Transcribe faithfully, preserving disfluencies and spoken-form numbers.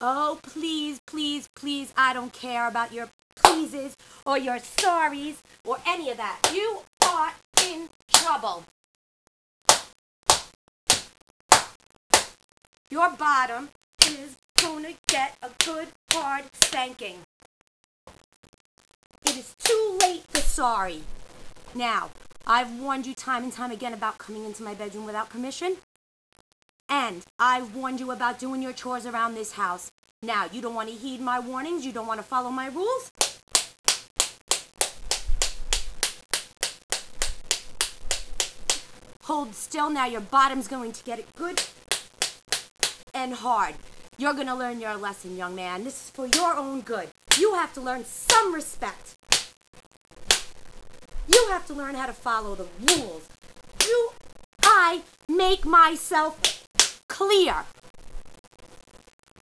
Oh, please, please, please, I don't care about your pleases or your sorries or any of that. You are in trouble. Your bottom is gonna get a good hard spanking. It is too late for sorry. Now, I've warned you time and time again about coming into my bedroom without permission. And I've warned you about doing your chores around this house. Now, you don't want to heed my warnings? You don't want to follow my rules? Hold still. Now your bottom's going to get it good and hard. You're going to learn your lesson, young man. This is for your own good. You have to learn some respect. You have to learn how to follow the rules. You, I make myself clear.